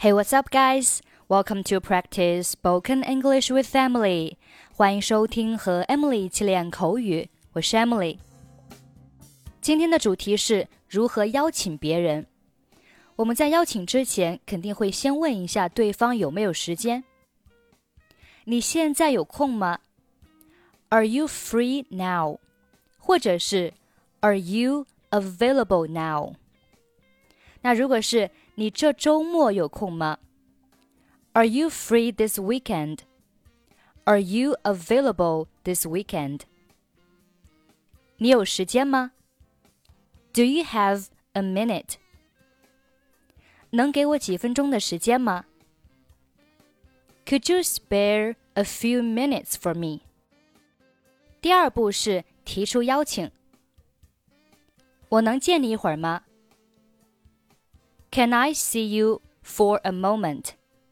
Hey, what's up, guys? Welcome to practice spoken English with Emily. 欢迎收听和 Emily 一起练口语，我是 Emily。今天的主题是如何邀请别人。我们在邀请之前，肯定会先问一下对方有没有时间。你现在有空吗？ Are you free now? 或者是 Are you available now? 那如果是你这周末有空吗？ Are you free this weekend? Are you available this weekend? 你有时间吗？ Do you have a minute? 能给我几分钟的时间吗？ Could you spare a few minutes for me? 第二步是提出邀请。我能见你一会儿吗？ Can I see you for a moment?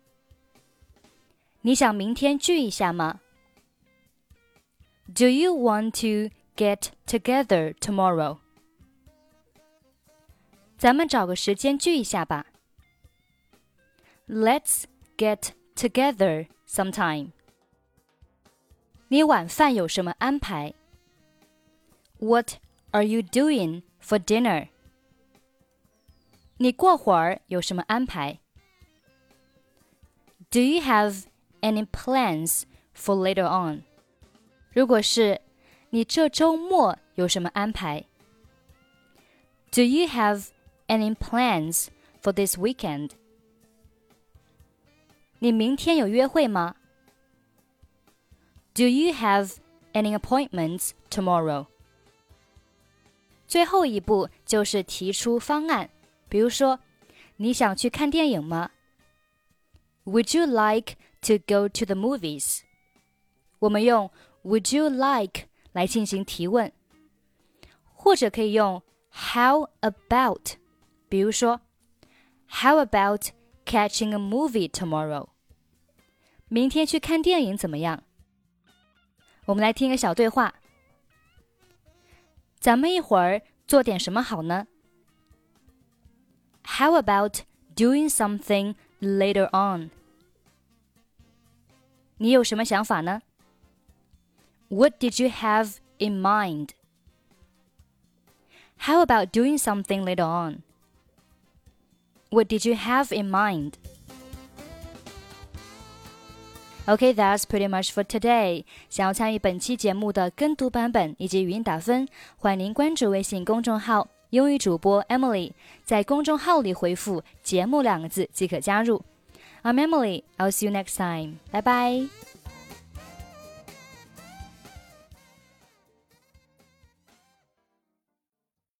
你想明天聚一下吗？ Do you want to get together tomorrow? 咱们找个时间聚一下吧。Let's get together sometime. 你晚饭有什么安排？ What are you doing for dinner? 你过会儿有什么安排？ Do you have any plans for later on? 如果是你这周末有什么安排？ Do you have any plans for this weekend? 你明天有约会吗？ Do you have any appointments tomorrow? 最后一步就是提出方案，比如说，你想去看电影吗？ Would you like to go to the movies? 我们用 Would you like 来进行提问，或者可以用 How about? 比如说 How about catching a movie tomorrow? 明天去看电影怎么样？我们来听一个小对话。咱们一会儿做点什么好呢？ How about doing something later on? 你有什么想法呢？ What did you have in mind? How about doing something later on? What did you have in mind? Okay, that's pretty much for today. 想要参与本期节目的跟读版本以及语音打分，欢迎您关注微信公众号英语主播 Emily， 在公众号里回复节目2个字即可加入。I'm Emily, I'll see you next time. Bye bye.